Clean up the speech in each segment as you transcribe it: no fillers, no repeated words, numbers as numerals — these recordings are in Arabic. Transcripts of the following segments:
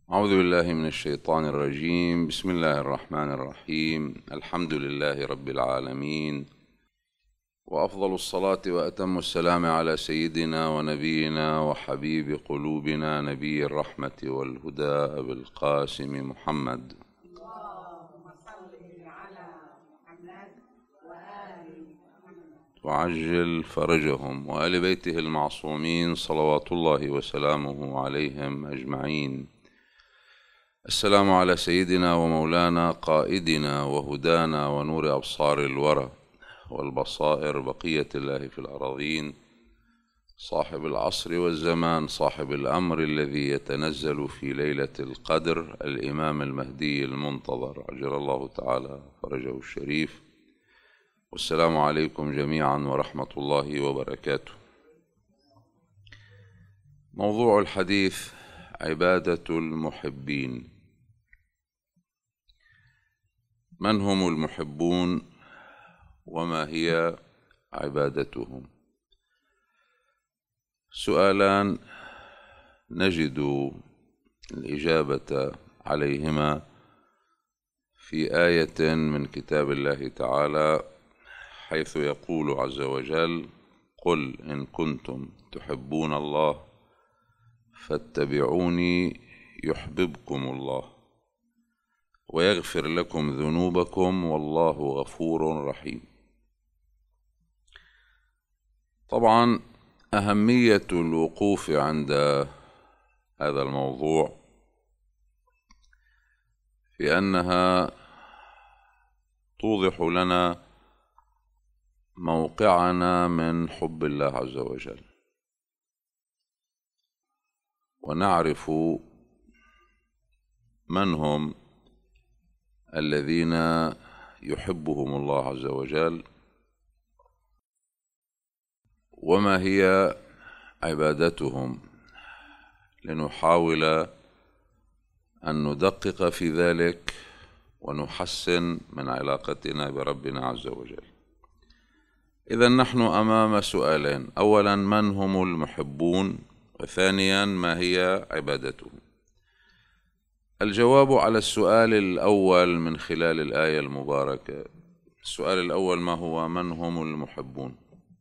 أعوذ بالله من الشيطان الرجيم. بسم الله الرحمن الرحيم. الحمد لله رب العالمين، وأفضل الصلاة وأتم السلام على سيدنا ونبينا وحبيب قلوبنا نبي الرحمة والهدى أبي القاسم محمد. اللهم صل على محمد وآل محمد وعجل فرجهم وآل بيته المعصومين صلوات الله وسلامه عليهم أجمعين. السلام على سيدنا ومولانا قائدنا وهدانا ونور أبصار الورى والبصائر بقية الله في الأراضين، صاحب العصر والزمان، صاحب الأمر الذي يتنزل في ليلة القدر، الإمام المهدي المنتظر عجل الله تعالى فرجه الشريف. والسلام عليكم جميعا ورحمة الله وبركاته. موضوع الحديث: عبادة المحبين. من هم المحبون وما هي عبادتهم؟ سؤالان نجد الإجابة عليهما في آية من كتاب الله تعالى، حيث يقول عز وجل: قل إن كنتم تحبون الله فاتبعوني يحببكم الله ويغفر لكم ذنوبكم والله غفور رحيم. طبعا أهمية الوقوف عند هذا الموضوع في أنها توضح لنا موقعنا من حب الله عز وجل، ونعرف من هم الذين يحبهم الله عز وجل، وما هي عبادتهم، لنحاول أن ندقق في ذلك ونحسن من علاقتنا بربنا عز وجل. إذن نحن أمام سؤالين: أولا، من هم المحبون؟ وثانيا، ما هي عبادتهم؟ الجواب على السؤال الأول من خلال الآية المباركة. السؤال الأول: ما هو من هم المحبون؟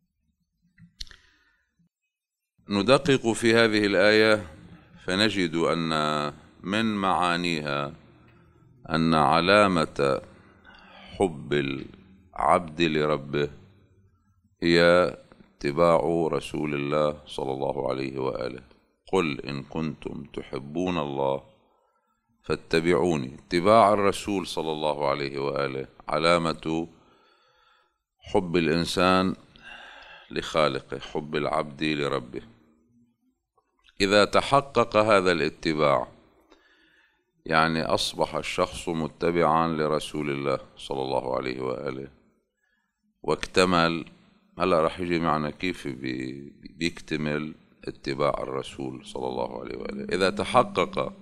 ندقق في هذه الآية فنجد أن من معانيها أن علامة حب العبد لربه هي اتباع رسول الله صلى الله عليه وآله. قل إن كنتم تحبون الله فاتبعوني. اتباع الرسول صلى الله عليه وآله علامة حب الإنسان لخالقه، حب العبد لربه. إذا تحقق هذا الاتباع، يعني أصبح الشخص متبعا لرسول الله صلى الله عليه وآله واكتمل. هلا رح يجي معنا كيف بيكتمل اتباع الرسول صلى الله عليه وآله. إذا تحقق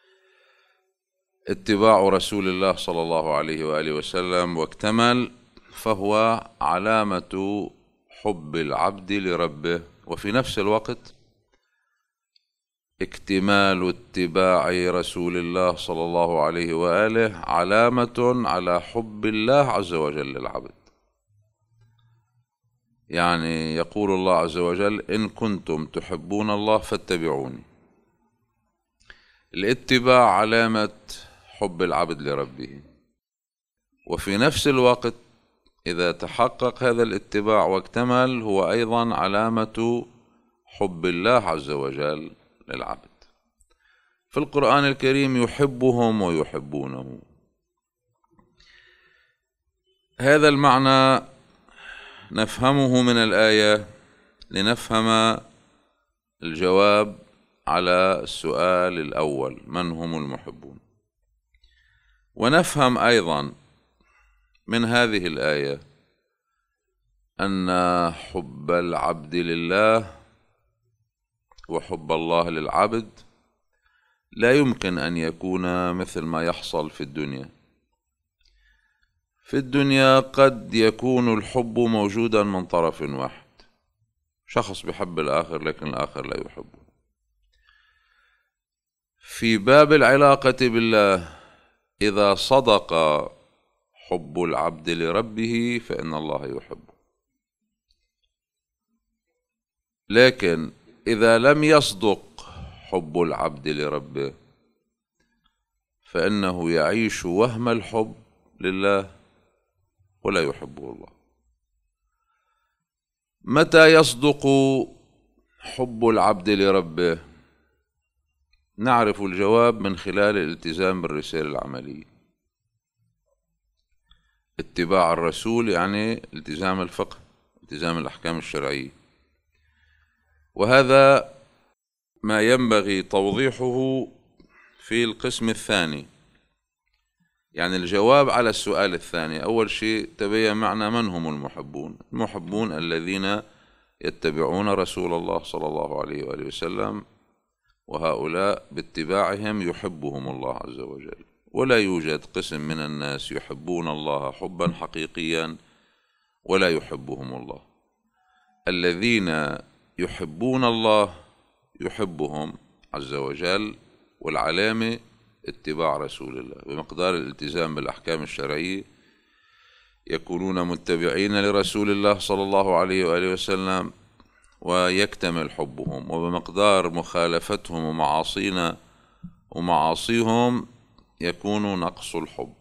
اتباع رسول الله صلى الله عليه وآله وسلم واكتمل، فهو علامة حب العبد لربه، وفي نفس الوقت اكتمال اتباع رسول الله صلى الله عليه وآله علامة على حب الله عز وجل للعبد. يعني يقول الله عز وجل: إن كنتم تحبون الله فاتبعوني. الاتباع علامة حب العبد لربه، وفي نفس الوقت إذا تحقق هذا الاتباع واكتمل هو أيضا علامة حب الله عز وجل للعبد. في القرآن الكريم يحبهم ويحبونه. هذا المعنى نفهمه من الآية لنفهم الجواب على السؤال الأول: من هم المحبون؟ ونفهم أيضا من هذه الآية أن حب العبد لله وحب الله للعبد لا يمكن أن يكون مثل ما يحصل في الدنيا. في الدنيا قد يكون الحب موجودا من طرف واحد، شخص بيحب الآخر لكن الآخر لا يحبه. في باب العلاقة بالله، إذا صدق حب العبد لربه فإن الله يحبه، لكن إذا لم يصدق حب العبد لربه فإنه يعيش وهم الحب لله ولا يحبه الله. متى يصدق حب العبد لربه؟ نعرف الجواب من خلال الالتزام بالرسالة العملية. اتباع الرسول يعني التزام الفقه، التزام الأحكام الشرعية، وهذا ما ينبغي توضيحه في القسم الثاني. يعني الجواب على السؤال الثاني، أول شيء تبين معنا من هم المحبون. المحبون الذين يتبعون رسول الله صلى الله عليه وآله وسلم، وهؤلاء باتباعهم يحبهم الله عز وجل. ولا يوجد قسم من الناس يحبون الله حبا حقيقيا ولا يحبهم الله. الذين يحبون الله يحبهم عز وجل، والعلامة اتباع رسول الله. بمقدار الالتزام بالأحكام الشرعية يكونون متبعين لرسول الله صلى الله عليه وآله وسلم ويكتمل حبهم، وبمقدار مخالفتهم ومعاصيهم يكون نقص الحب.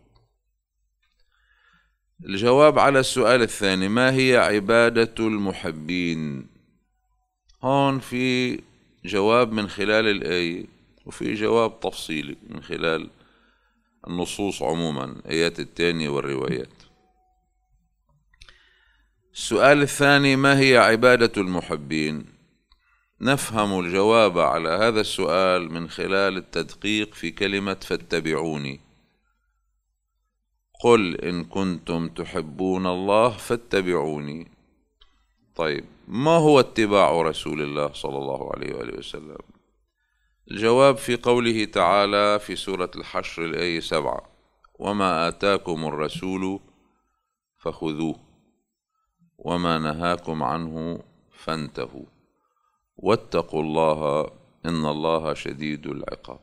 الجواب على السؤال الثاني، ما هي عبادة المحبين؟ هون في جواب من خلال الآية، وفي جواب تفصيلي من خلال النصوص عموما، آيات التانية والروايات. السؤال الثاني، ما هي عبادة المحبين؟ نفهم الجواب على هذا السؤال من خلال التدقيق في كلمة فاتبعوني. قل إن كنتم تحبون الله فاتبعوني. طيب، ما هو اتباع رسول الله صلى الله عليه وآله وسلم؟ الجواب في قوله تعالى في سورة الحشر الآية 7: وما آتاكم الرسول فخذوه وما نهاكم عنه فانتهوا واتقوا الله إن الله شديد العقاب.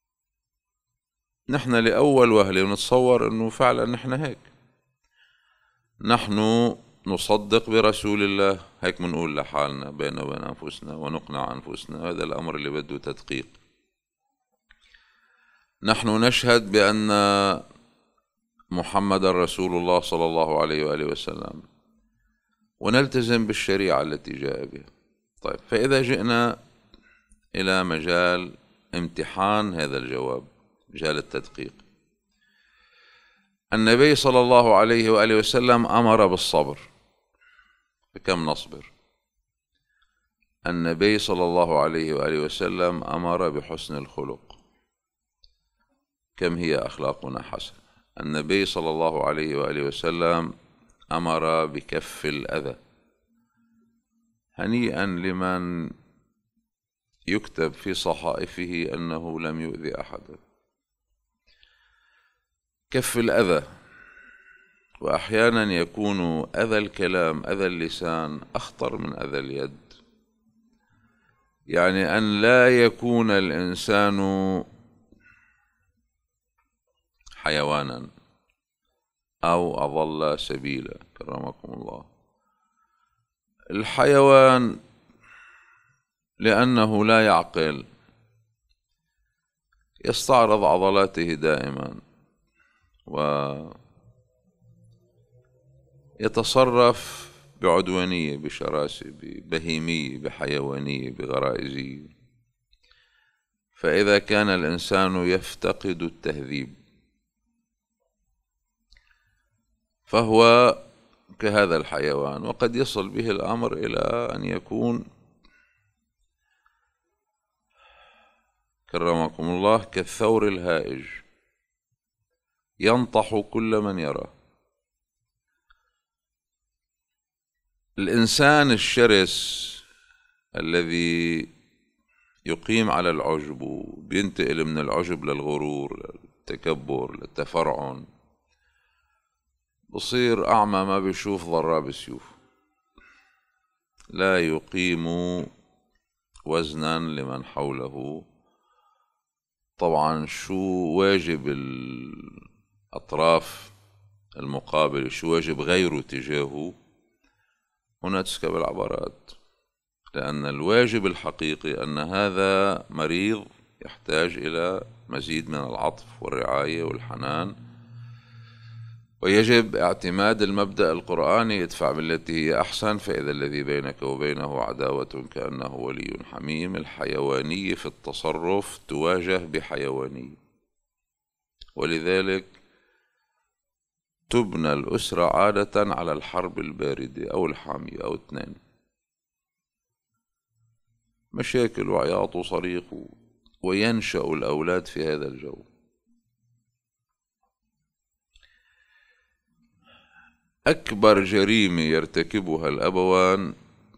نحن لأول وهلة نتصور أنه فعلا نحن هيك، نحن نصدق برسول الله، هيك منقول لحالنا بيننا وبين أنفسنا ونقنع أنفسنا. هذا الأمر اللي بده تدقيق. نحن نشهد بأن محمد رسول الله صلى الله عليه وآله وسلم، ونلتزم بالشريعة التي جاء بها. طيب، فإذا جئنا إلى مجال امتحان هذا الجواب، مجال التدقيق، النبي صلى الله عليه وآله وسلم أمر بالصبر. بكم نصبر؟ النبي صلى الله عليه وآله وسلم أمر بحسن الخلق. كم هي أخلاقنا حسنة؟ النبي صلى الله عليه وآله وسلم أمر بكف الأذى. هنيئا لمن يكتب في صحائفه أنه لم يؤذي أحدا. كف الأذى، وأحيانا يكون أذى الكلام، أذى اللسان أخطر من أذى اليد. يعني أن لا يكون الإنسان حيوانا أو أضل سبيلا، كرمكم الله. الحيوان لأنه لا يعقل يستعرض عضلاته دائما ويتصرف بعدوانية، بشراسة، ببهيمية، بحيوانية، بغرائزية. فإذا كان الإنسان يفتقد التهذيب فهو كهذا الحيوان، وقد يصل به الأمر إلى أن يكون كرمكم الله كالثور الهائج ينطح كل من يراه. الإنسان الشرس الذي يقيم على العجب وبينتقل من العجب للغرور، للتكبر، للتفرعن، بصير أعمى ما بيشوف ضراب السيوف، لا يقيم وزنا لمن حوله، طبعا شو واجب الأطراف المقابلة، شو واجب غيره تجاهه، هنا تسكب العبارات. لأن الواجب الحقيقي أن هذا مريض يحتاج إلى مزيد من العطف والرعاية والحنان، ويجب اعتماد المبدأ القرآني: ادفع بالتي هي أحسن فإذا الذي بينك وبينه عداوة كأنه ولي حميم. الحيوانية في التصرف تواجه بحيوانية، ولذلك تبنى الأسرة عادة على الحرب الباردة أو الحامية أو اثنين، مشاكل وعياط وصريخ، وينشأ الأولاد في هذا الجو. أكبر جريمة يرتكبها الأبوان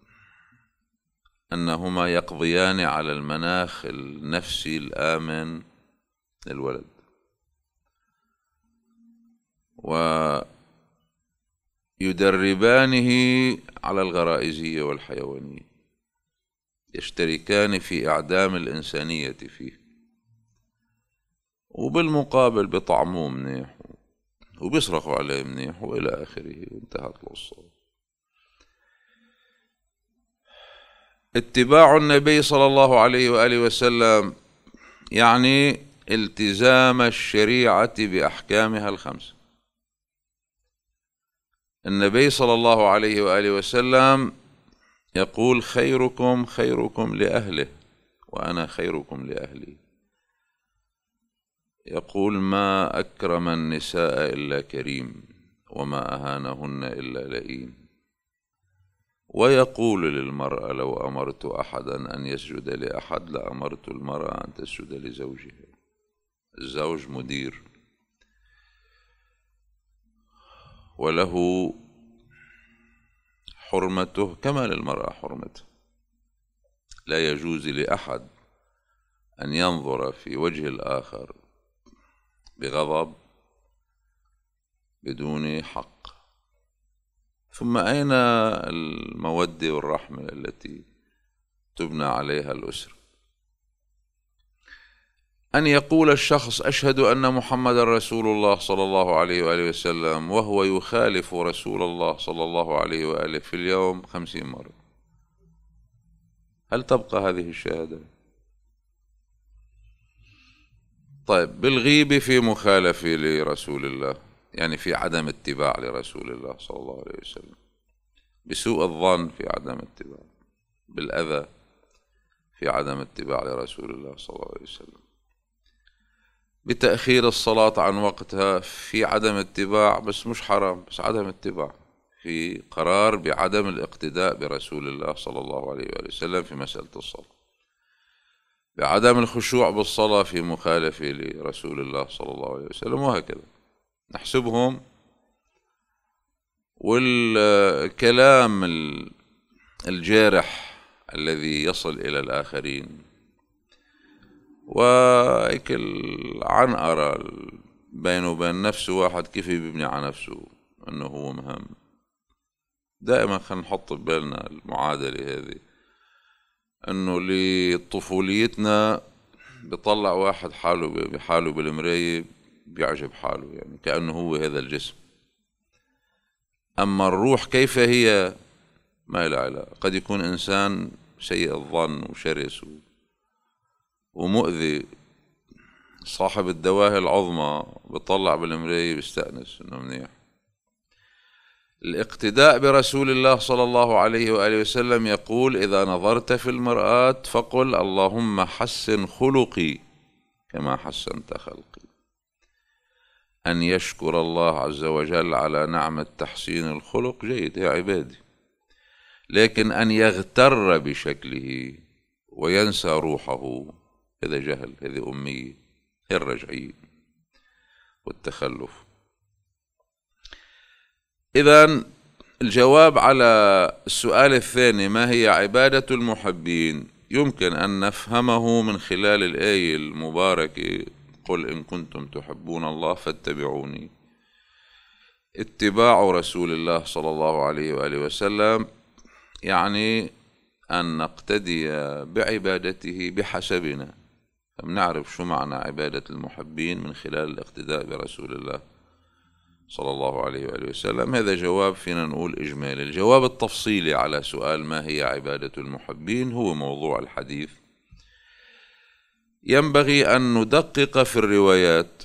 أنهما يقضيان على المناخ النفسي الآمن للولد، ويدربانه على الغرائزية والحيوانية، يشتركان في إعدام الإنسانية فيه، وبالمقابل بطعموه منيح وبيصرخوا عليه منيح وإلى آخره، وانتهت القصة. اتباع النبي صلى الله عليه وآله وسلم يعني التزام الشريعة بأحكامها الخمس. النبي صلى الله عليه وآله وسلم يقول: خيركم خيركم لأهله وأنا خيركم لأهلي. يقول: ما أكرم النساء إلا كريم وما أهانهن إلا لئيم. ويقول للمرأة: لو أمرت أحدا أن يسجد لأحد لأمرت المرأة أن تسجد لزوجها. الزوج مدير وله حرمته كما للمرأة حرمته، لا يجوز لأحد أن ينظر في وجه الآخر بغضب بدون حق. ثم أين المودة والرحمة التي تبنى عليها الأسرة؟ أن يقول الشخص: أشهد أن محمد رسول الله صلى الله عليه وآله وسلم، وهو يخالف رسول الله صلى الله عليه وآله في اليوم 50 مرة. هل تبقى هذه الشهادة؟ طيب، بالغيبة في مخالفة لرسول الله، يعني في عدم اتباع لرسول الله صلى الله عليه وسلم. بسوء الظن في عدم اتباع، بالأذى في عدم اتباع لرسول الله صلى الله عليه وسلم، بتأخير الصلاة عن وقتها في عدم اتباع، بس مش حرام، بس عدم اتباع، في قرار بعدم الاقتداء برسول الله صلى الله عليه وآله وسلم في مسألة الصلاة، بعدم الخشوع بالصلاة في مخالفة لرسول الله صلى الله عليه وسلم، وهكذا نحسبهم. والكلام الجارح الذي يصل إلى الآخرين، وهيك العنقرة بينه وبين نفسه، واحد كيف يبني على نفسه أنه هو مهم. دائما خلينا نحط ببالنا المعادلة هذه، أنه لطفوليتنا بيطلع واحد حاله بحاله بالمراية بيعجب حاله، يعني كأنه هو هذا الجسم. أما الروح كيف هي ما لها علاقة. قد يكون إنسان سيء الظن وشرس ومؤذي، صاحب الدواهي العظمى بيطلع بالمراية بيستأنس إنه منيح. الاقتداء برسول الله صلى الله عليه وآله وسلم يقول: إذا نظرت في المرآة فقل اللهم حسن خلقي كما حسنت خلقي. أن يشكر الله عز وجل على نعمة تحسين الخلق جيد، يا عبادي، لكن أن يغتر بشكله وينسى روحه هذا جهل، هذه أمية، هي الرجعية والتخلف. إذن الجواب على السؤال الثاني: ما هي عبادة المحبين؟ يمكن أن نفهمه من خلال الآية المباركة: قل إن كنتم تحبون الله فاتبعوني. اتباع رسول الله صلى الله عليه وآله وسلم يعني أن نقتدي بعبادته بحسبنا، بنعرف شو معنى عبادة المحبين من خلال الاقتداء برسول الله صلى الله عليه وآله وسلم. هذا جواب فينا نقول إجمالي. الجواب التفصيلي على سؤال ما هي عبادة المحبين هو موضوع الحديث. ينبغي أن ندقق في الروايات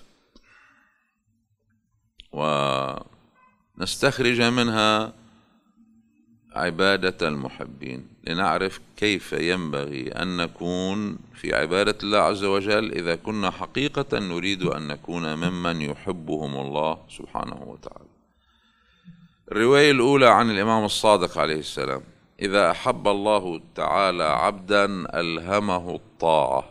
ونستخرج منها عبادة المحبين لنعرف كيف ينبغي أن نكون في عبادة الله عز وجل إذا كنا حقيقة نريد أن نكون ممن يحبهم الله سبحانه وتعالى. الرواية الأولى عن الإمام الصادق عليه السلام: إذا أحب الله تعالى عبدا ألهمه الطاعة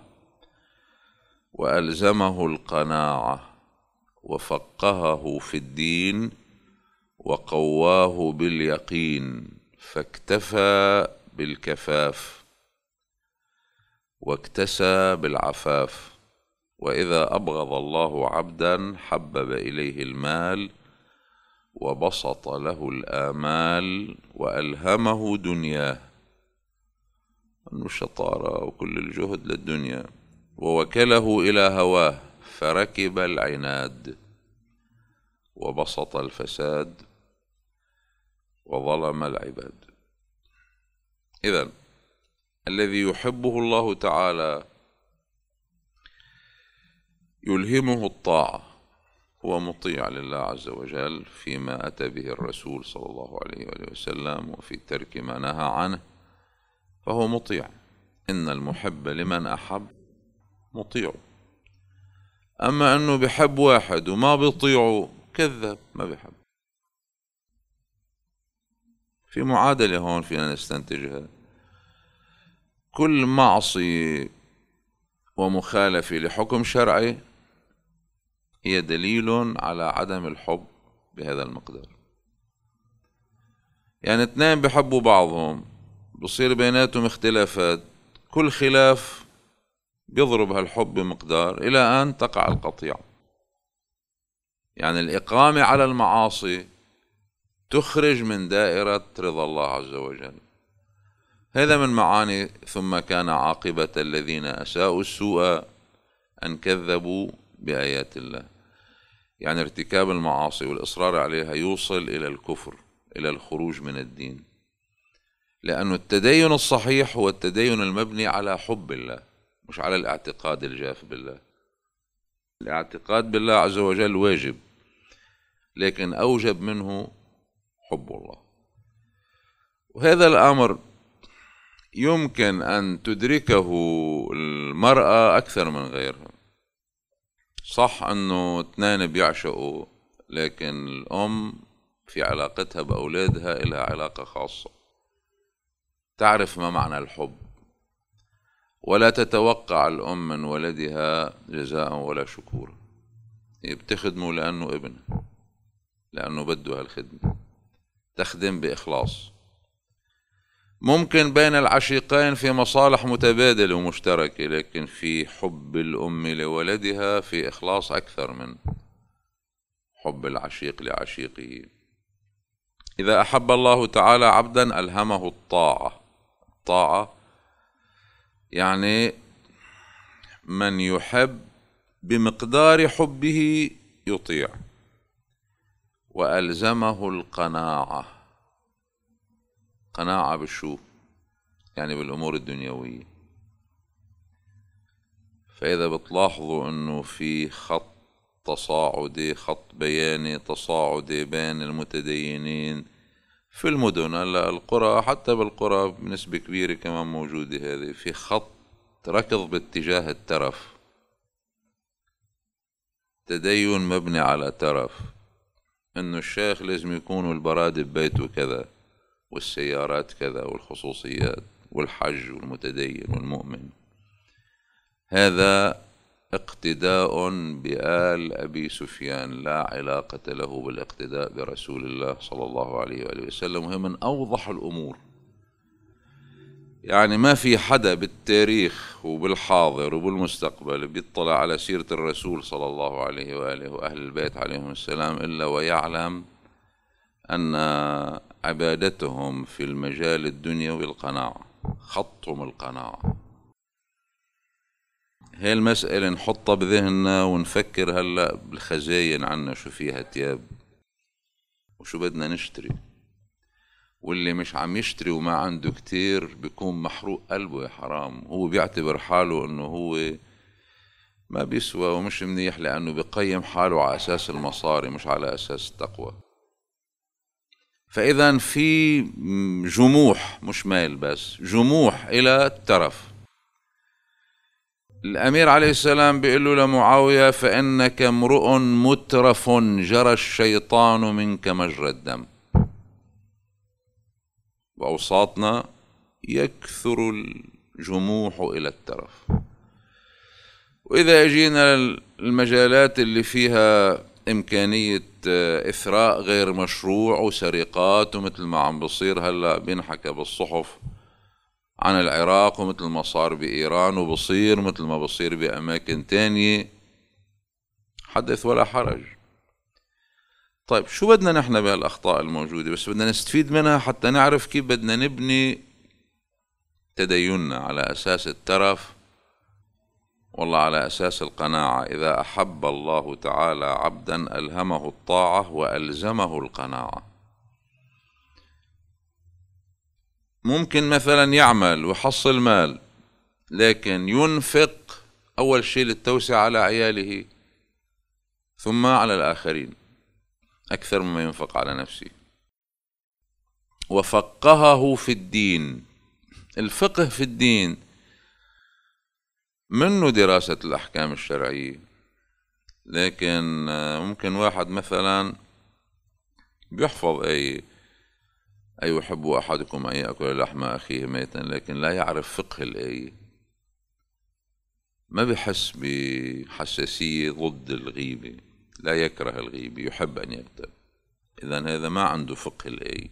وألزمه القناعة وفقهه في الدين وقواه باليقين فاكتفى بالكفاف واكتسى بالعفاف. وإذا أبغض الله عبدا حبب إليه المال وبسط له الآمال وألهمه دنياه، أنه الشطارة وكل الجهد للدنيا، ووكله إلى هواه فركب العناد وبسط الفساد وظلم العباد. إذن الذي يحبه الله تعالى يلهمه الطاعة، هو مطيع لله عز وجل فيما أتى به الرسول صلى الله عليه وآله وسلم وفي ترك ما نهى عنه، فهو مطيع. إن المحب لمن أحب مطيع. أما أنه بحب واحد وما بيطيعه كذب، ما بحب. في معادلة هون فينا نستنتجها: كل معصية ومخالفة لحكم شرعي هي دليل على عدم الحب بهذا المقدار. يعني اثنين بحبوا بعضهم، بصير بيناتهم اختلافات، كل خلاف بيضرب هالحب بمقدار إلى أن تقع القطيعة. يعني الإقامة على المعاصي تخرج من دائرة رضا الله عز وجل. هذا من معاني ثم كان عاقبة الذين أساءوا السوء أن كذبوا بآيات الله. يعني ارتكاب المعاصي والإصرار عليها يوصل إلى الكفر، إلى الخروج من الدين، لأن التدين الصحيح هو التدين المبني على حب الله، مش على الاعتقاد الجاف بالله. الاعتقاد بالله عز وجل واجب، لكن أوجب منه حب الله. وهذا الأمر يمكن أن تدركه المرأة أكثر من غيرها. صح أنه اثنين بيعشقوا، لكن الأم في علاقتها بأولادها إلها علاقة خاصة، تعرف ما معنى الحب، ولا تتوقع الأم من ولدها جزاء ولا شكورا. هي بتخدمه لأنه ابنها، لأنه بده هالخدمة، تخدم بإخلاص. ممكن بين العشيقين في مصالح متبادلة ومشتركة، لكن في حب الأم لولدها في إخلاص أكثر من حب العشيق لعشيقه. إذا أحب الله تعالى عبدا ألهمه الطاعة. الطاعة يعني من يحب بمقدار حبه يطيع. وألزمه القناعة. قناعة بالشو؟ يعني بالأمور الدنيوية. فإذا بتلاحظوا أنه في خط تصاعدي، خط بياني تصاعدي بين المتدينين في المدن، هلا القرى، حتى بالقرى بنسبة كبيرة كمان موجودة، هذه في خط ركض باتجاه الترف، تدين مبني على ترف، انه الشيخ لازم يكونوا البراد ببيته كذا، والسيارات كذا، والخصوصيات، والحج، والمتدين والمؤمن. هذا اقتداء بآل أبي سفيان، لا علاقة له بالاقتداء برسول الله صلى الله عليه وآله وسلم. وهي من أوضح الأمور. يعني ما في حدا بالتاريخ وبالحاضر وبالمستقبل بيطلع على سيرة الرسول صلى الله عليه وآله وأهل البيت عليهم السلام إلا ويعلم أن عبادتهم في المجال الدنيوي القناعة، خطهم القناعة. هي المسألة نحطها بذهننا ونفكر هلأ بالخزاين عنا شو فيها تياب وشو بدنا نشتري. واللي مش عم يشتري وما عنده كتير بيكون محروق قلبه يا حرام. هو بيعتبر حاله انه هو ما بيسوى ومش منيح، لأنه بيقيم حاله على أساس المصاري مش على أساس التقوى. فإذا في جموح، مش ميل بس، جموح إلى الترف. الأمير عليه السلام بيقول له لمعاوية: فإنك امرؤ مترف جرى الشيطان منك مجرى الدم. وأوساطنا يكثر الجموح إلى الترف. وإذا أجينا المجالات اللي فيها إمكانية إثراء غير مشروع وسرقات، ومثل ما عم بصير هلأ بينحكى بالصحف عن العراق، ومثل ما صار بإيران، وبصير مثل ما بصير بأماكن تانية، حدث ولا حرج. طيب شو بدنا نحن بهالأخطاء الموجودة؟ بس بدنا نستفيد منها حتى نعرف كيف بدنا نبني تديننا على أساس الترف، والله على أساس القناعة. إذا أحب الله تعالى عبدا ألهمه الطاعة وألزمه القناعة. ممكن مثلا يعمل ويحصل مال، لكن ينفق أول شيء للتوسعة على عياله ثم على الآخرين أكثر مما ينفق على نفسه. وفقهه في الدين. الفقه في الدين منه دراسة الأحكام الشرعية، لكن ممكن واحد مثلا بيحفظ أي يحب أحدكم أن يأكل لحم أخيه ميتا، لكن لا يعرف فقه الآية، ما بحس بحساسية ضد الغيبة، لا يكره الغيبة، يحب أن يكتب. إذن هذا ما عنده فقه الآية.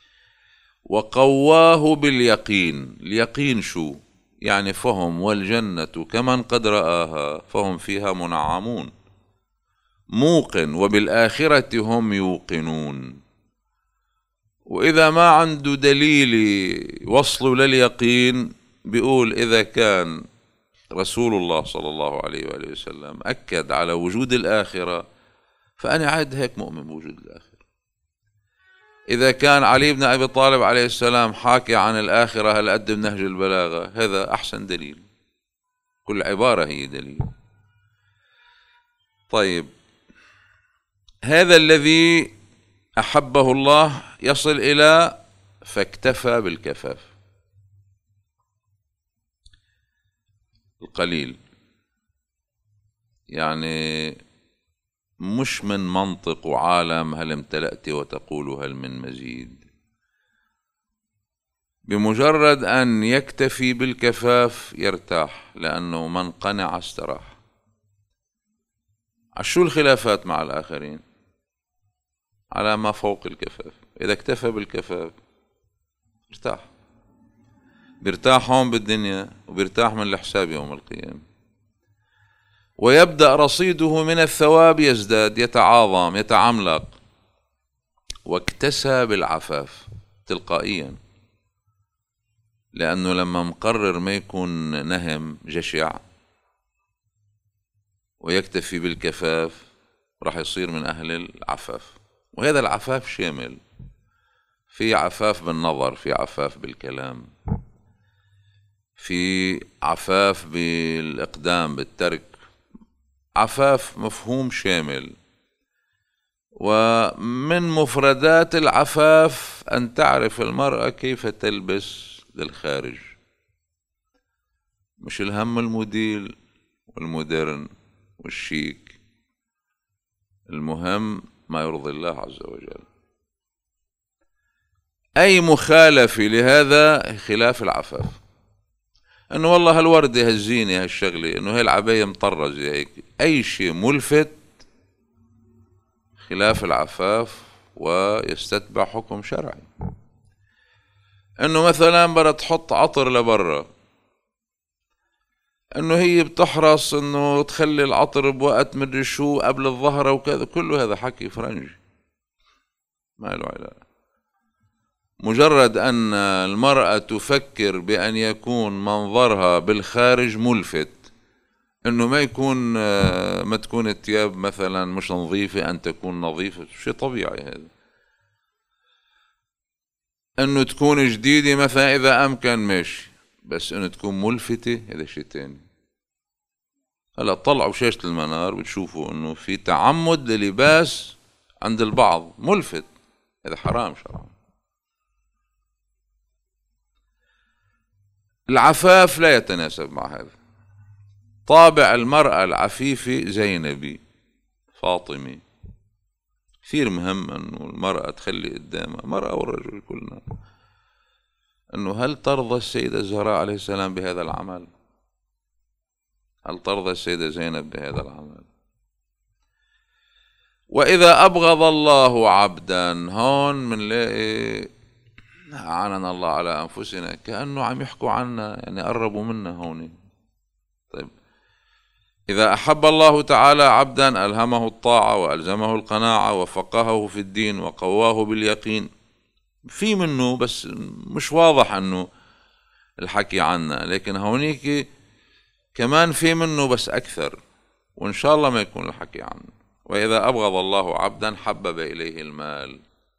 وقواه باليقين. اليقين شو؟ يعني فهم والجنة كمن قد رآها فهم فيها منعمون. موقن وبالآخرة هم يوقنون. وإذا ما عنده دليل وصله لليقين بيقول إذا كان رسول الله صلى الله عليه وآله وسلم أكد على وجود الآخرة فأنا عاد هيك مؤمن بوجود الآخرة. إذا كان علي بن أبي طالب عليه السلام حاكي عن الآخرة هل قدم نهج البلاغة، هذا أحسن دليل، كل عبارة هي دليل. طيب هذا الذي أحبه الله يصل إلى فاكتفى بالكفاف. القليل يعني مش من منطق وعالم هل امتلأت وتقول هل من مزيد. بمجرد أن يكتفي بالكفاف يرتاح، لأنه من قنع استراح. شو الخلافات مع الآخرين؟ على ما فوق الكفاف. إذا اكتفى بالكفاف ارتاح، بيرتاح هون بالدنيا وبيرتاح من الحساب يوم القيامة. ويبدأ رصيده من الثواب يزداد، يتعاظم، يتعملق. واكتسى بالعفاف تلقائيا، لأنه لما مقرر ما يكون نهم جشع ويكتفي بالكفاف راح يصير من أهل العفاف. وهذا العفاف شامل، في عفاف بالنظر، في عفاف بالكلام، في عفاف بالإقدام بالترك، عفاف مفهوم شامل. ومن مفردات العفاف أن تعرف المرأة كيف تلبس للخارج، مش الهم الموديل والمودرن والشيك، المهم ما يرضي الله عز وجل. أي مخالفة لهذا خلاف العفاف، انه والله هالوردة هالزينة هالشغلة، انه هاي العباية مطرزة هيك، اي شيء ملفت خلاف العفاف ويستتبع حكم شرعي. انه مثلا بدها تحط عطر لبرا، انه هي بتحرص انه تخلي العطر بوقت مدري شو قبل الظهر وكذا، كله هذا حكي فرنجي ما له علاقة. مجرد أن المرأة تفكر بأن يكون منظرها بالخارج ملفت، انه ما تكون الثياب مثلا مش نظيفة، ان تكون نظيفة، شيء طبيعي هذا. انه تكون جديدة مثلا اذا امكن ماشي، بس انه تكون ملفتة هذا شيء تاني. هلا طلعوا بشاشة المنار بتشوفوا انه في تعمد للباس عند البعض ملفت، هذا حرام شرعا. العفاف لا يتناسب مع هذا. طابع المرأة العفيفة زينبي فاطمة كثير مهم انه المرأة تخلي قدامها، المرأة والرجل كلنا، انه هل ترضى السيدة الزهراء عليه السلام بهذا العمل؟ هل ترضى السيدة زينب بهذا العمل؟ وإذا أبغض الله عبدا، هون منلاقي أعاننا الله على أنفسنا كأنه عم يحكوا عنا، يعني قربوا منا هون. طيب إذا أحب الله تعالى عبدا ألهمه الطاعة وألزمه القناعة وفقهه في الدين وقواه باليقين، في منه بس مش واضح أنه الحكي عنا، لكن هونيك كمان في منه بس أكثر، وإن شاء الله ما يكون الحكي عنه. وإذا أبغض الله عبدا حبب إليه المال.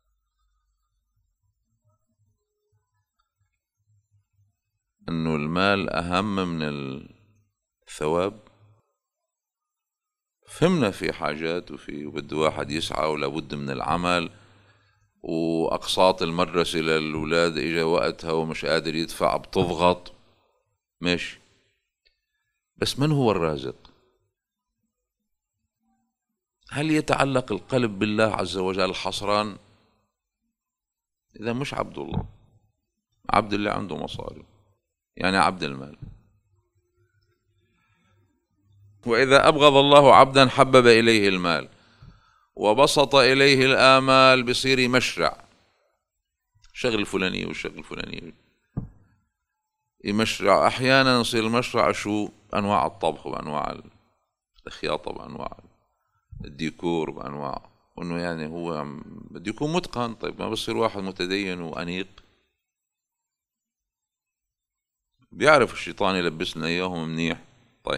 إنه المال أهم من الثواب. فهمنا في حاجات وبده واحد يسعى ولابد من العمل، وأقساط المدرسة للأولاد إجا وقتها ومش قادر يدفع بتضغط، ماشي، بس من هو الرازق؟ هل يتعلق القلب بالله عز وجل حصرا؟ إذا مش عبد الله، عبد اللي عنده مصاري، يعني عبد المال. وإذا أبغض الله عبدا حبب إليه المال وبسط إليه الآمال، بصير مشرع شغل الفلاني والشغل الفلاني، يمشرع. أحيانا يصير المشرع شو؟ أنواع الطبخ وأنواع الخياطة وأنواع الديكور بأنواع، وإنه يعني هو بده يكون متقن. طيب ما بصير واحد متدين وأنيق بيعرف الشيطان يلبسنا إياهم منيح. طيب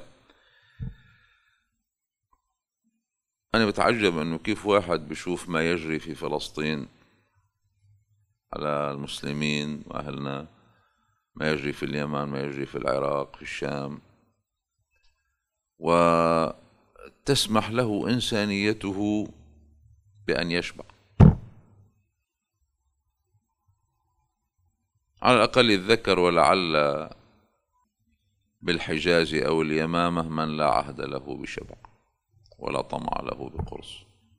أنا بتعجب إنه كيف واحد بشوف ما يجري في فلسطين على المسلمين وأهلنا، ما يجري في اليمن، ما يجري في العراق، في الشام، وتسمح له إنسانيته بأن يشبع. على الأقل يتذكر ولعل بالحجاز أو اليمامة من لا عهد له بشبع ولا طمع له بقرص.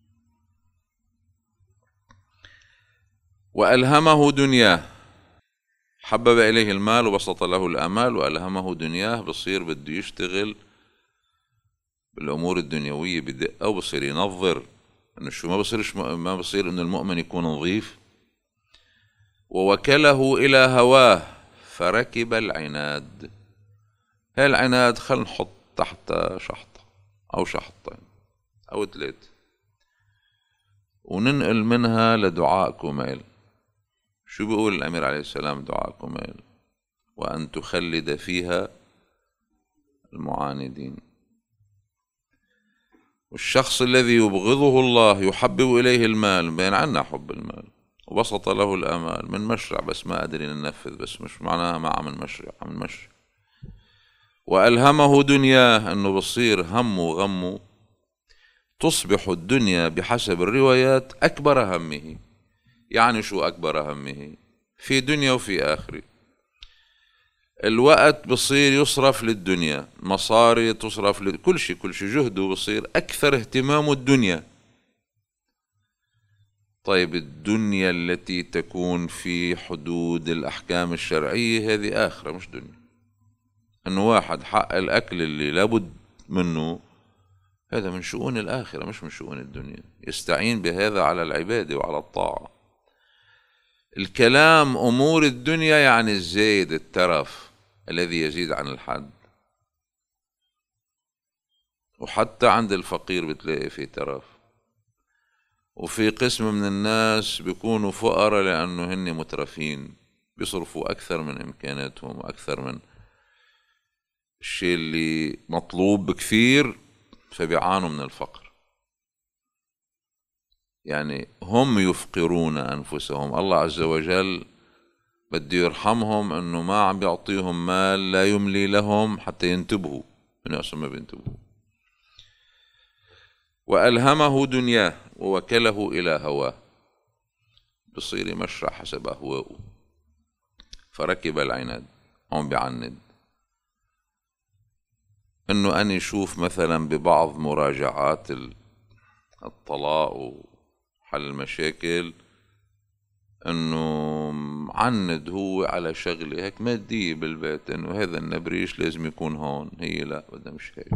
وألهمه دنياه، حبب إليه المال وبسط له الآمال وألهمه دنياه، بصير بده يشتغل بالأمور الدنيوية بدقة، أو بصير ينظر إنه شو ما بصير إنه المؤمن يكون نظيف. ووكله إلى هواه فركب العناد. هاي العناد خلينا نحط تحت شحطة أو شحطتين أو ثلاثة، وننقل منها لدعاء كميل. شو بيقول الأمير عليه السلام دعاء كميل؟ وأن تخلد فيها المعاندين. والشخص الذي يبغضه الله يحبب إليه المال، بين عنا حب المال، وبسط له الأمال من مشرع بس ما قادرين ننفذ، بس مش معناها ما عم نمشرع، عم نمشرع. وألهمه دنياه، أنه بصير همه وغمه، تصبح الدنيا بحسب الروايات أكبر همه. يعني شو أكبر همه؟ في دنيا وفي آخرة. الوقت بصير يصرف للدنيا، مصاري تصرف كل شيء جهده بصير أكثر اهتمامه الدنيا. طيب الدنيا التي تكون في حدود الأحكام الشرعية هذه آخرة مش دنيا. أنه واحد حق الأكل اللي لابد منه هذا من شؤون الآخرة مش من شؤون الدنيا، يستعين بهذا على العبادة وعلى الطاعة. الكلام أمور الدنيا يعني الزيد، الترف الذي يزيد عن الحد. وحتى عند الفقير بتلاقي في ترف، وفي قسم من الناس بيكونوا فقراء لأنه هن مترفين، بيصرفوا أكثر من إمكاناتهم وأكثر من الشيء اللي مطلوب كثير فبيعانوا من الفقر. يعني هم يفقرون أنفسهم، الله عز وجل بده يرحمهم أنه ما عم بيعطيهم مال لا يملي لهم حتى ينتبهوا من أصلا ما بينتبهوا. وألهمه دنياه ووكله إلى هواه، بصير يمشى حسب أهوائه. فركب العناد، هون بيعند انه اني اشوف مثلا ببعض مراجعات الطلاق وحل المشاكل انه عند هو على شغله هيك مادية بالبيت، انه هذا النبريش لازم يكون هون، هي لا بدها مش هيك.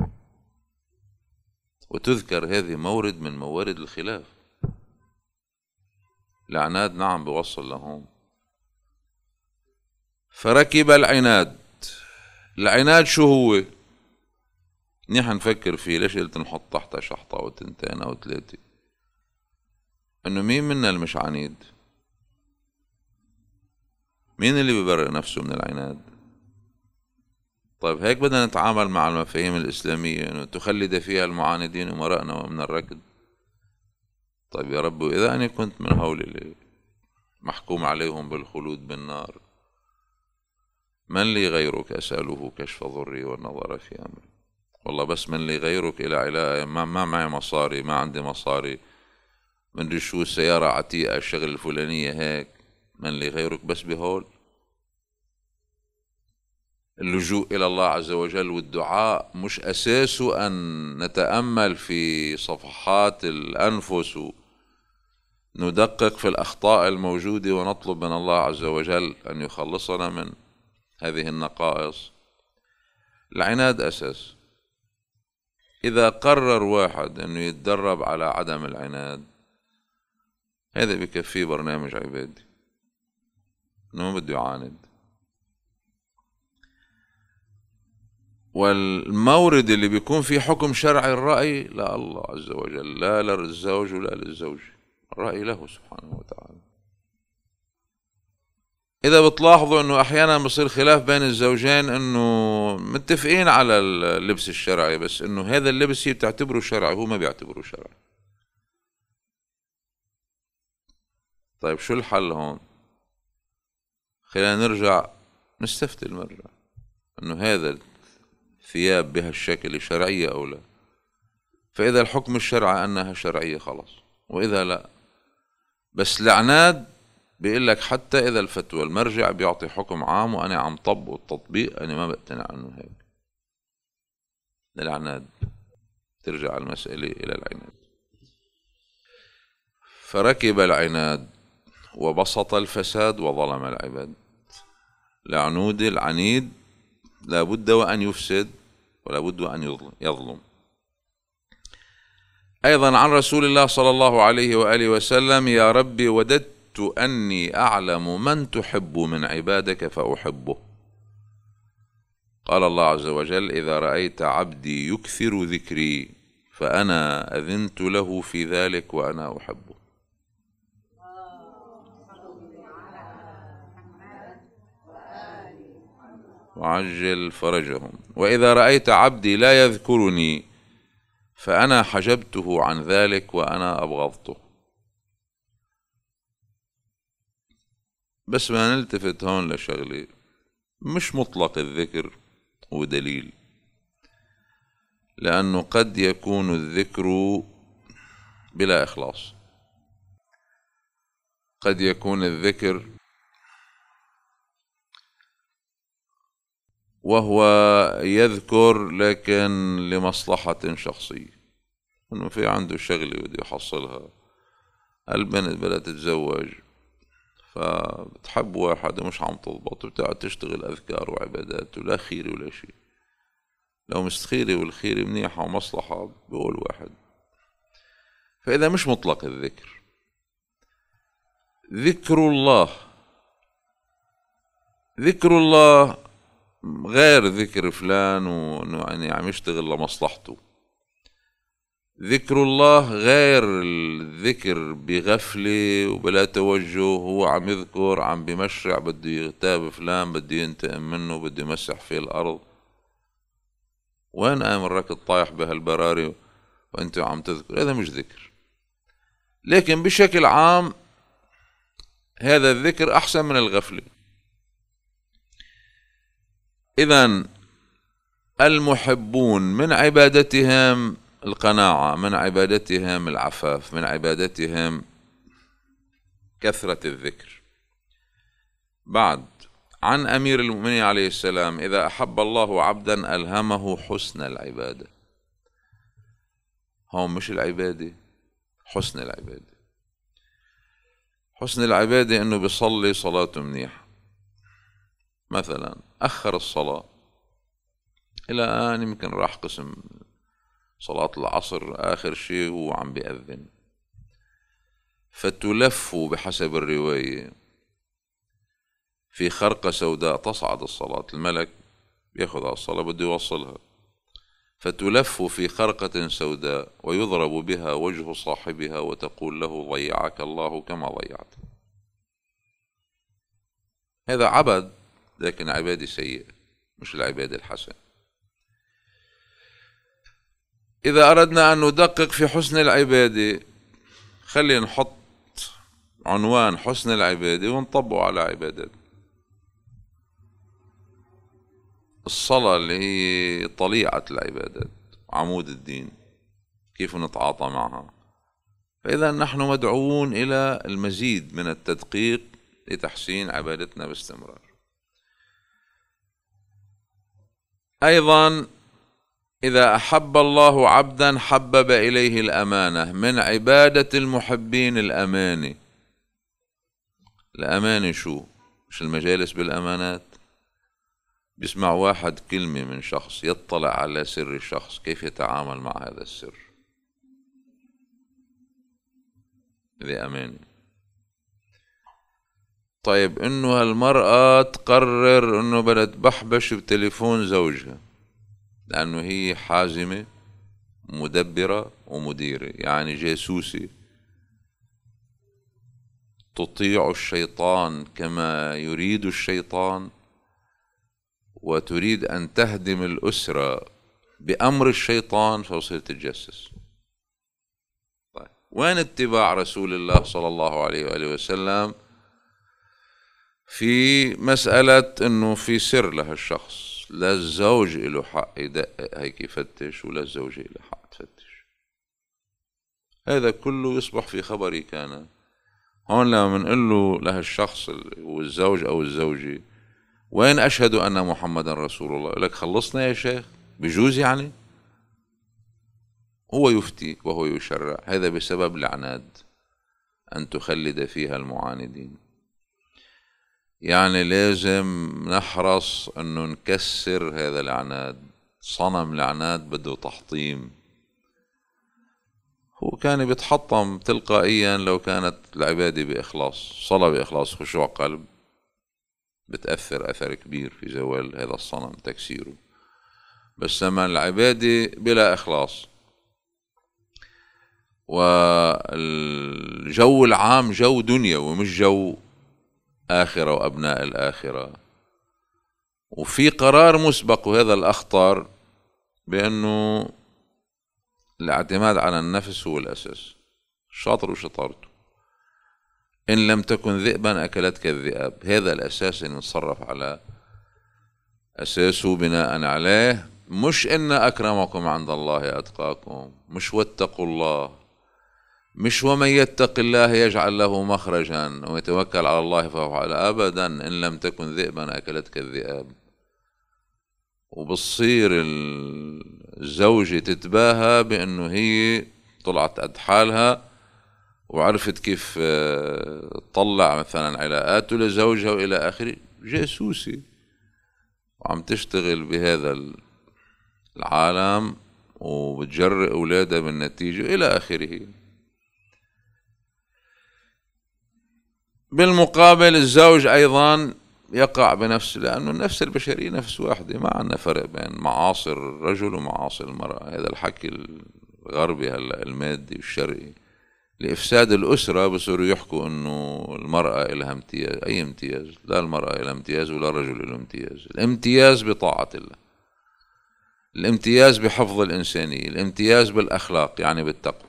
وتذكر هذه مورد من موارد الخلاف. العناد نعم بوصل لهون. فركب العناد. العناد شو هو؟ منيح نفكر فيه. ليش قلت نحط تحتها شحطة أو تنتين أو ثلاثة؟ إنه مين منا اللي مش عنيد؟ مين اللي بيبرئ نفسه من العناد؟ طيب هيك بدنا نتعامل مع المفاهيم الإسلامية، إنه تخلد فيها المعاندين أمراءنا ومن الركض. طيب يا رب، وإذا أنا كنت من هول اللي محكوم عليهم بالخلود بالنار، من لي غيرك أسأله كشف ضري والنظر في أمري؟ والله بس من لي غيرك إلى علاء، ما معي مصاري، ما عندي مصاري، من شو السيارة عتيقة الشغل الفلانية هيك، من لي غيرك بس بهول. اللجوء إلى الله عز وجل والدعاء مش أساسه أن نتأمل في صفحات الأنفس وندقق في الأخطاء الموجودة ونطلب من الله عز وجل أن يخلصنا من هذه النقائص. العناد أساس. إذا قرر واحد أنه يتدرب على عدم العناد، هذا بكفيه برنامج عبادي، أنه ما بده يعاند. والمورد اللي بيكون فيه حكم شرعي الرأي لا الله عز وجل، لا للزوج ولا للزوج، الرأي له سبحانه وتعالى. إذا بتلاحظوا أنه أحيانا بصير خلاف بين الزوجين أنه متفقين على اللبس الشرعي، بس أنه هذا اللبس هي بتعتبره شرعي، هو ما بيعتبره شرعي. طيب شو الحل هون؟ خلينا نرجع نستفتي المرجع أنه هذا الثياب بهالشكل شرعية أو لا. فإذا الحكم الشرعي أنها شرعية خلاص، وإذا لا. بس العناد بيقول لك حتى إذا الفتوى المرجع بيعطي حكم عام وأنا عم طبق التطبيق، أنا ما بقتنع عنه هيك. العناد ترجع المسألة إلى العناد. فركب العناد وبسط الفساد وظلم العباد. العنود العنيد لا بد وأن يفسد ولا بد وأن يظلم. أيضا عن رسول الله صلى الله عليه وآله وسلم: يا ربي وددت أني أعلم من تحب من عبادك فأحبه. قال الله عز وجل: إذا رأيت عبدي يكثر ذكري فأنا أذنت له في ذلك وأنا أحبه. وعجل فرجهم. وإذا رأيت عبدي لا يذكرني فأنا حجبته عن ذلك وأنا أبغضته. بس ما نلتفت هون لشغلي، مش مطلق الذكر ودليل، لأنه قد يكون الذكر بلا إخلاص، قد يكون الذكر وهو يذكر لكن لمصلحة شخصية، إنه في عنده شغلة بده يحصلها. البنت بدها تتزوج فبتحب واحد ومش عم تضبط، وبتقعد تشتغل أذكار وعبادات ولا خيري ولا شيء. لو مستخيري والخيري منيحة ومصلحة بقول واحد. فإذا مش مطلق الذكر، ذكر الله، ذكر الله غير ذكر فلان وإنه يعني عم يشتغل لمصلحته. ذكر الله غير الذكر بغفلة وبلا توجه، هو عم يذكر، عم بمشرع بده يغتاب فلان، بده ينتقم منه، بده يمسح فيه الأرض. وين قام الركض طايح بهالبراري وأنت عم تذكر؟ هذا مش ذكر. لكن بشكل عام هذا الذكر أحسن من الغفلة. إذن المحبون من عبادتهم القناعة، من عبادتهم العفاف، من عبادتهم كثرة الذكر. بعد عن أمير المؤمنين عليه السلام: إذا أحب الله عبدا ألهمه حسن العبادة. هون مش العبادة، حسن العبادة. حسن العبادة إنه بيصلي صلاته منيح، مثلا أخر الصلاة إلى آن يمكن راح قسم صلاة العصر آخر شيء هو عم بيأذن، فتلف بحسب الرواية في خرقة سوداء تصعد الصلاة، الملك يأخذ على الصلاة بده يوصلها، فتلف في خرقة سوداء ويضرب بها وجه صاحبها وتقول له: ضيعك الله كما ضيعت. هذا عبد، لكن عبادة سيئة مش العبادة الحسنة. إذا أردنا أن ندقق في حسن العبادة، خلينا نحط عنوان حسن العبادة ونطبقه على عبادات. الصلاة اللي هي طليعة العبادات، عمود الدين، كيف نتعاطى معها. فإذا نحن مدعوون إلى المزيد من التدقيق لتحسين عبادتنا باستمرار. أيضا إذا أحب الله عبدا حبب إليه الأمانة. من عبادة المحبين الأمانة. الأمانة شو؟ مش المجالس بالأمانات؟ بيسمع واحد كلمة من شخص، يطلع على سر الشخص، كيف يتعامل مع هذا السر، هذه أمانة. طيب إنه هالمرأة تقرر إنه بدها تبحبش بتليفون زوجها لأنه هي حازمة مدبرة ومديرة، يعني جاسوسة، تطيع الشيطان كما يريد الشيطان، وتريد أن تهدم الأسرة بأمر الشيطان، فتصير تتجسس. طيب وين اتباع رسول الله صلى الله عليه وآله وسلم في مسألة إنه في سر له الشخص، لا الزوج له حق يدقق هيك يفتش، ولا الزوجة له حق تفتش. هذا كله يصبح في خبري كان. هون لما منقول له لهالشخص والزوج أو الزوجة: وين أشهد أن محمدا رسول الله؟ يقول لك: خلصنا يا شيخ، بجوز يعني. هو يفتي وهو يشرع. هذا بسبب العناد أن تخلد فيها المعاندين. يعني لازم نحرص أنه نكسر هذا العناد. صنم العناد بده تحطيم. هو كان بيتحطم تلقائيا لو كانت العبادة بإخلاص، صلاة بإخلاص، خشوع قلب، بتأثر أثر كبير في زوال هذا الصنم، تكسيره. بس لما العبادة بلا إخلاص والجو العام جو دنيا ومش جو آخرة وأبناء الآخرة، وفي قرار مسبق، وهذا الأخطر، بأنه الاعتماد على النفس هو الأساس. الشاطر وشطارته، إن لم تكن ذئبا أكلتك الذئاب. هذا الأساس اللي نتصرف على أساسه، بناء عليه. مش إن أكرمكم عند الله أتقاكم، مش واتقوا الله، مش ومن يتق الله يجعل له مخرجا ويتوكل على الله فهو على. أبدا، إن لم تكن ذئبا أكلتك الذئاب. وبصير الزوجة تتباهى بأنه هي طلعت قد حالها وعرفت كيف تطلع مثلا علاقاته لزوجها وإلى آخره. جاسوسي، وعم تشتغل بهذا العالم وبتجرئ أولادها بالنتيجة إلى آخره. بالمقابل الزوج أيضا يقع بنفسه، لأنه النفس البشرية نفس واحدة، ما عندنا فرق بين معاصي الرجل ومعاصي المرأة. هذا الحكي الغربي هلا المادي والشرقي لإفساد الأسرة، بصيروا يحكوا إنه المرأة إلها امتياز. أي امتياز؟ لا المرأة إلها امتياز ولا الرجل إله امتياز. الامتياز بطاعة الله. الامتياز بحفظ الإنسانية، الامتياز بالأخلاق يعني بالتقوى.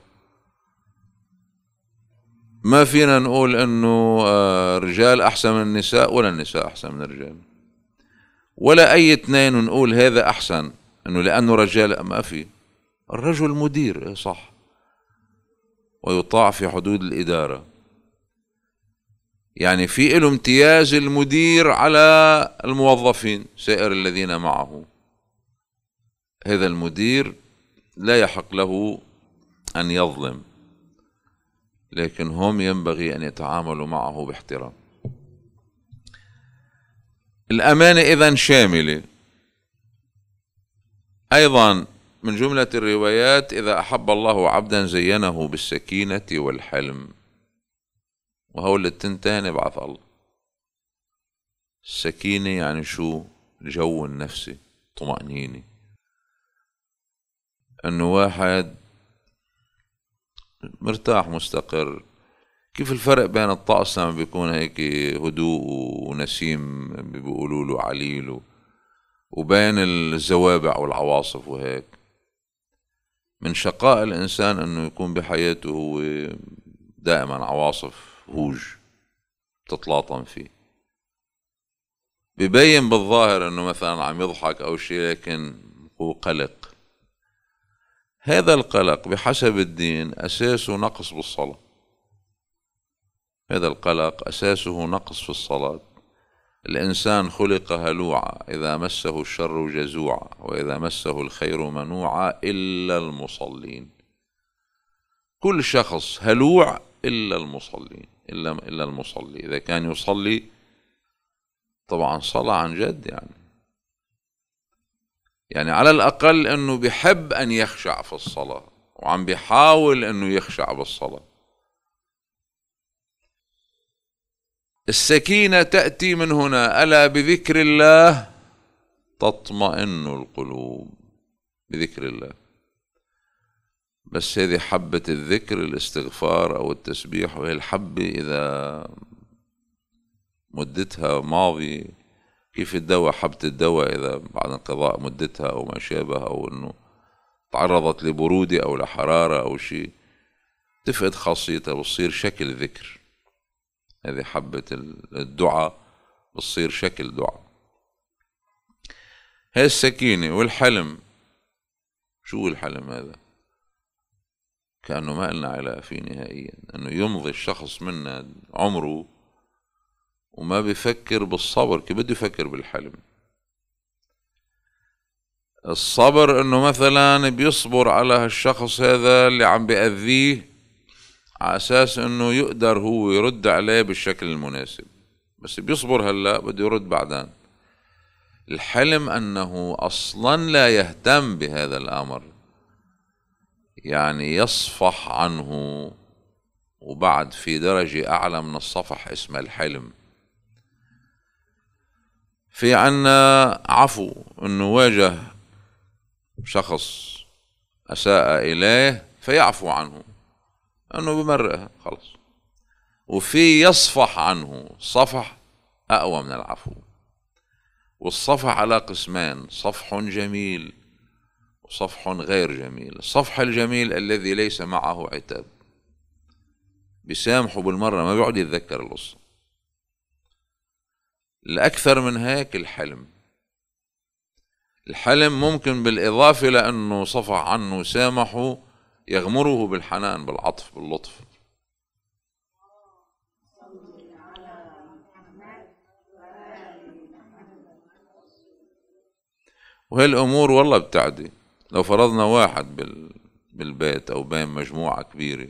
ما فينا نقول انه رجال احسن من النساء ولا النساء احسن من الرجال، ولا اي اثنين نقول هذا احسن انه لانه رجال. ما في. الرجل مدير صح ويطاع في حدود الإدارة، يعني في له امتياز المدير على الموظفين سائر الذين معه. هذا المدير لا يحق له أن يظلم، لكن هم ينبغي أن يتعاملوا معه باحترام. الأمانة إذن شاملة. أيضا من جملة الروايات: إذا أحب الله عبدا زينه بالسكينة والحلم. وهول التنتين بعث الله. السكينة يعني شو؟ الجو النفسي، طمأنينة، أنه واحد مرتاح مستقر. كيف الفرق بين الطقس لما بيكون هيك هدوء ونسيم بيقولوا له عليل، وبين الزوابع والعواصف وهيك. من شقاء الإنسان أنه يكون بحياته هو دائما عواصف هوج تتلاطم فيه. ببين بالظاهر أنه مثلا عم يضحك أو شيء، لكن هو قلق. هذا القلق بحسب الدين أساسه نقص بالصلاة. هذا القلق أساسه نقص في الصلاة. الإنسان خلق هلوعا، إذا مسه الشر جزوعا، وإذا مسه الخير منوعا، إلا المصلين. كل شخص هلوع إلا المصلين، إلا المصلي. إذا كان يصلي طبعا صلى عن جد، يعني على الأقل أنه بيحب أن يخشع في الصلاة، وعم بيحاول أنه يخشع بالصلاة. السكينة تأتي من هنا: ألا بذكر الله تطمئن القلوب. بذكر الله. بس هذه حبة الذكر، الاستغفار أو التسبيح، وهي الحبة إذا مدتها ماضي، كيف الدواء، حبة الدواء إذا بعد انقضاء مدتها أو ما شابه، أو أنه تعرضت لبرودة أو لحرارة أو شيء، تفقد خاصيتها، بتصير شكل ذكر. هذه حبة الدعاء بتصير شكل دعاء. هاي السكينة. والحلم، شو الحلم هذا؟ كأنه ما قلنا على فيه نهائيا، أنه يمضي الشخص منا عمره وما بيفكر بالصبر. كيف بده يفكر بالحلم؟ الصبر أنه مثلا بيصبر على هالشخص هذا اللي عم بيأذيه، على أساس أنه يقدر هو يرد عليه بالشكل المناسب. بس بيصبر هلأ، بده يرد بعدين. الحلم أنه أصلا لا يهتم بهذا الأمر، يعني يصفح عنه. وبعد في درجة أعلى من الصفح اسمها الحلم. في عنا عفو، أنه واجه شخص أساء إليه فيعفو عنه، أنه بمرقها خلص. وفي يصفح عنه. صفح أقوى من العفو. والصفح على قسمين: صفح جميل وصفح غير جميل. الصفح الجميل الذي ليس معه عتاب، بيسامحه بالمرة، ما بيقعد يتذكر القصة. الأكثر من هيك الحلم. الحلم ممكن بالإضافة لأنه صفح عنه سامحه، يغمره بالحنان، بالعطف، باللطف. وهي الأمور والله بتعدي. لو فرضنا واحد بالبيت أو بين مجموعة كبيرة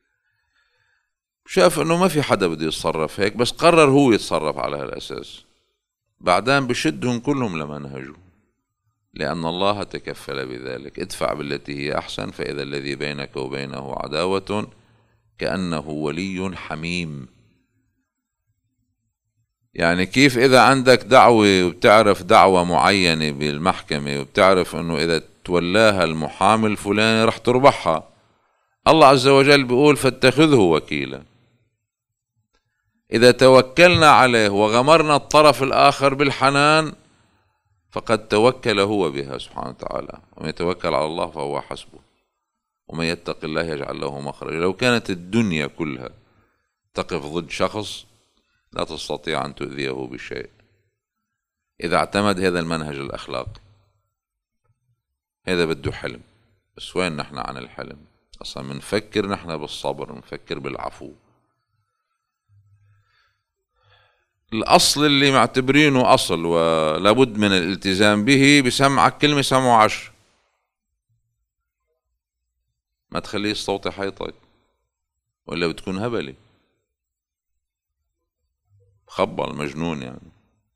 شاف أنه ما في حدا بده يتصرف هيك، بس قرر هو يتصرف على هالأساس، بعدين بشدهم كلهم لمنهجه، لأن الله تكفل بذلك. ادفع بالتي هي أحسن، فإذا الذي بينك وبينه عداوة كأنه ولي حميم. يعني كيف إذا عندك دعوة وبتعرف دعوة معينة بالمحكمة، وبتعرف أنه إذا تولاها المحامي الفلاني رح تربحها، الله عز وجل بيقول: فاتخذه وكيلا. إذا توكلنا عليه وغمرنا الطرف الآخر بالحنان فقد توكل هو بها سبحانه وتعالى. ومن يتوكل على الله فهو حسبه، ومن يتق الله يجعل له مخرجا. لو كانت الدنيا كلها تقف ضد شخص لا تستطيع أن تؤذيه بشيء إذا اعتمد هذا المنهج الأخلاقي. هذا بده حلم، بس وين نحن عن الحلم؟ أصلا منفكر نحن بالصبر، منفكر بالعفو. الأصل اللي معتبرينه أصل ولابد من الالتزام به بسمعك كلمة سمعه 10، ما تخليه يستوطي حيطك ولا بتكون هبلة خبل مجنون. يعني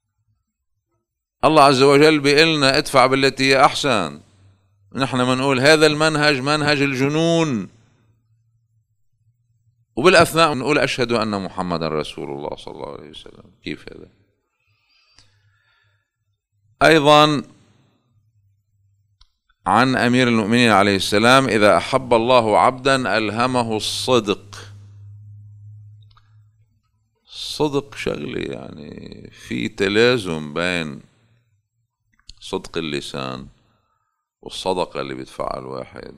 الله عز وجل بيقلنا ادفع بالتي هي أحسن، نحن منقول هذا المنهج منهج الجنون، وبالأثناء نقول أشهد أن محمد رسول الله صلى الله عليه وسلم. كيف هذا؟ أيضا عن أمير المؤمنين عليه السلام: إذا أحب الله عبدا ألهمه الصدق. الصدق شغلة يعني في تلازم بين صدق اللسان والصدقة اللي بيدفعها الواحد،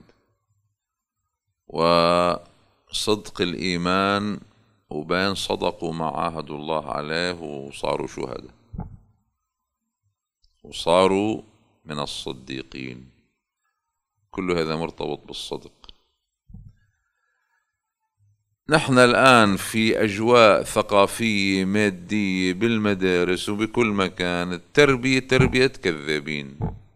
وصدق الإيمان، وبين صدقوا ما عاهدوا الله عليه وصاروا شهداء وصاروا من الصديقين. كل هذا مرتبط بالصدق. نحن الآن في أجواء ثقافية مادية بالمدارس وبكل مكان، التربية تربية كذابين،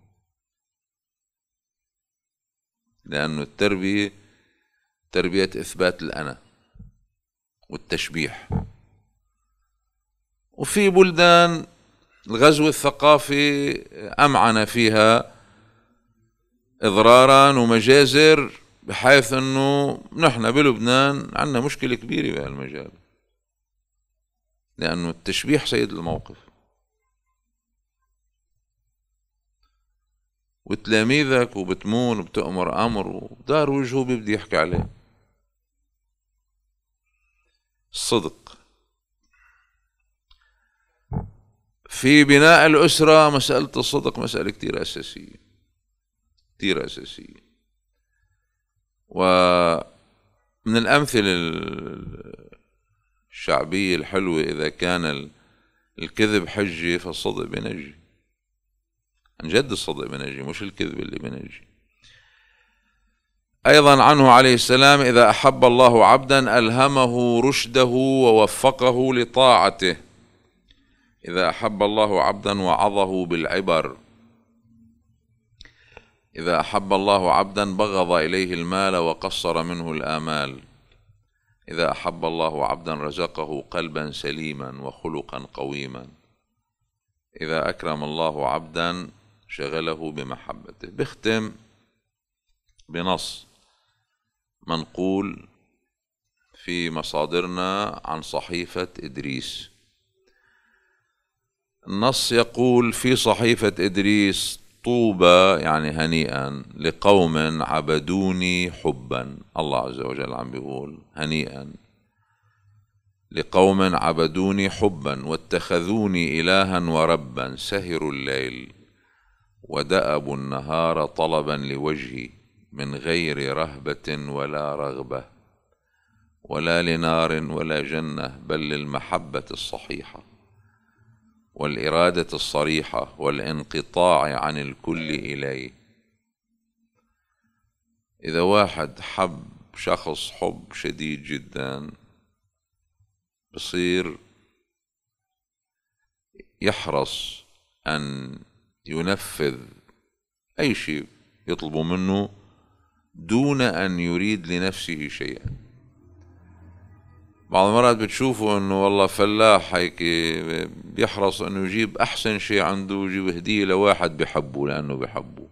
لأنه التربية تربية إثبات الأنا والتشبيح. وفي بلدان الغزو الثقافي أمعن فيها إضرارا ومجازر، بحيث أنه نحن بلبنان عندنا مشكلة كبيرة بهالمجال، لأنه التشبيح سيد الموقف، وتلاميذك وبتمون وبتأمر أمر ودار وجهه بيبدي يحكي عليه. الصدق في بناء الأسرة، مسألة الصدق مسألة كتير أساسية، كتير أساسية. ومن الأمثلة الشعبية الحلوة: إذا كان الكذب حجة فالصدق بنجي. عن جد الصدق بنجي، مش الكذب اللي بنجي. أيضا عنه عليه السلام: إذا أحب الله عبدا ألهمه رشده ووفقه لطاعته. إذا أحب الله عبدا وعظه بالعبر. إذا أحب الله عبدا بغض إليه المال وقصر منه الآمال. إذا أحب الله عبدا رزقه قلبا سليما وخلقا قويما. إذا أكرم الله عبدا شغله بمحبته. بختم بنص منقول في مصادرنا عن صحيفة إدريس. النص يقول في صحيفة إدريس: طوبى يعني هنيئا لقوم عبدوني حبا. الله عز وجل عم بيقول هنيئا لقوم عبدوني حبا واتخذوني إلها وربا، سهروا الليل ودأبوا النهار طلبا لوجهي، من غير رهبة ولا رغبة ولا لنار ولا جنة، بل للمحبة الصحيحة والإرادة الصريحة والانقطاع عن الكل إليه. إذا واحد حب شخص حب شديد جدا، بصير يحرص أن ينفذ أي شيء يطلبه منه دون أن يريد لنفسه شيئا. بعض المرات بتشوفوا انه والله فلاح هيك بيحرص انه يجيب احسن شيء عنده، يجيب هدية لواحد بحبه لانه بحبه.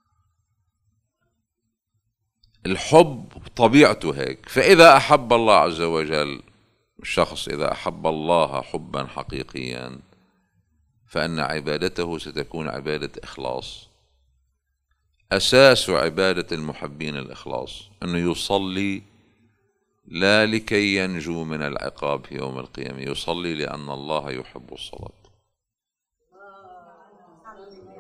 الحب طبيعته هيك. فاذا احب الله عز وجل الشخص، اذا احب الله حبا حقيقيا، فان عبادته ستكون عبادة اخلاص. اساس عبادة المحبين الاخلاص، انه يصلي لا لكي ينجو من العقاب في يوم القيامة، يصلي لأن الله يحب الصلاة.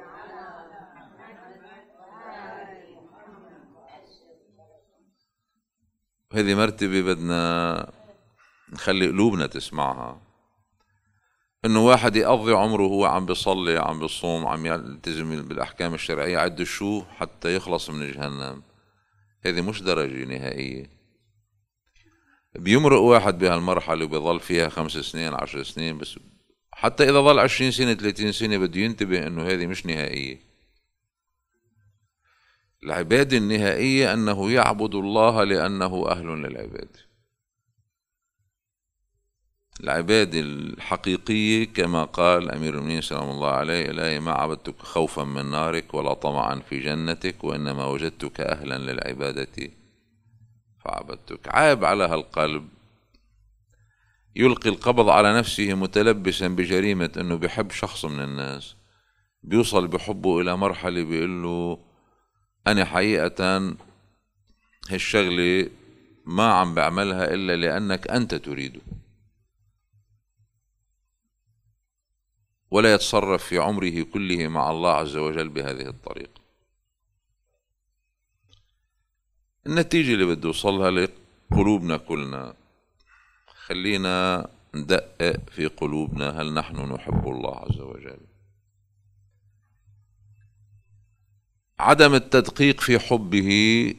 هذه مرتبة بدنا نخلي قلوبنا تسمعها. انه واحد يقضي عمره هو عم بيصلي، عم بيصوم، عم يلتزم بالاحكام الشرعية عد شو حتى يخلص من جهنم، هذه مش درجة نهائية. بيمرق واحد بهالمرحلة وبيظل فيها 5 سنين 10 سنين بس، حتى إذا ظل 20 سنة 30 سنة بده ينتبه إنه هذه مش نهائية. العبادة النهائية أنه يعبد الله لأنه أهل للعبادة. العبادة الحقيقية كما قال أمير المؤمنين سلام الله عليه: إلهي ما عبدتك خوفا من نارك ولا طمعا في جنتك، وإنما وجدتك أهلا للعبادة فعبدتك. عاب على هالقلب يلقي القبض على نفسه متلبسا بجريمة أنه بيحب شخص من الناس، بيوصل بحبه إلى مرحلة بيقول له أنا حقيقة هالشغلة ما عم بعملها إلا لأنك أنت تريده، ولا يتصرف في عمره كله مع الله عز وجل بهذه الطريقة. النتيجة اللي بده يوصلها لقلوبنا كلنا، خلينا ندقق في قلوبنا، هل نحن نحب الله عز وجل؟ عدم التدقيق في حبه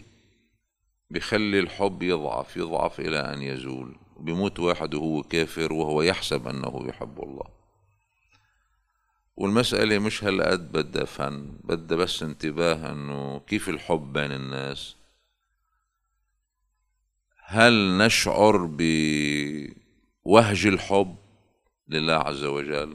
بخلي الحب يضعف إلى أن يزول، بيموت واحد وهو كافر وهو يحسب أنه يحب الله. والمسألة مش هالقد بدها فن، بدها بس انتباه أنه كيف الحب بين الناس. هل نشعر بوهج الحب لله عز وجل؟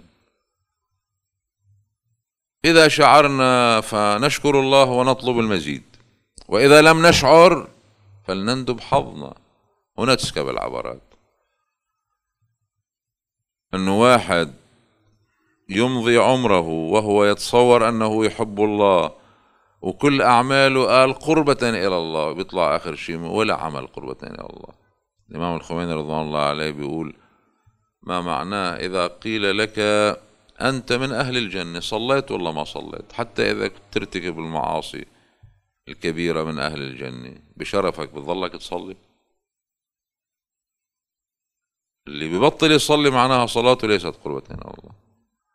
إذا شعرنا فنشكر الله ونطلب المزيد، وإذا لم نشعر فلنندب حظنا. هنا تسكب العبرات. أنه واحد يمضي عمره وهو يتصور أنه يحب الله وكل أعماله قال قربة إلى الله، بيطلع آخر شيء ولا عمل قربة إلى الله. الإمام الخميني رضوان الله عليه بيقول ما معناه إذا قيل لك أنت من أهل الجنة صليت ولا ما صليت؟ حتى إذا ترتكب المعاصي الكبيرة من أهل الجنة بشرفك بتظلك تصلي؟ اللي ببطل يصلي معناها صلاته ليست قربة إلى الله.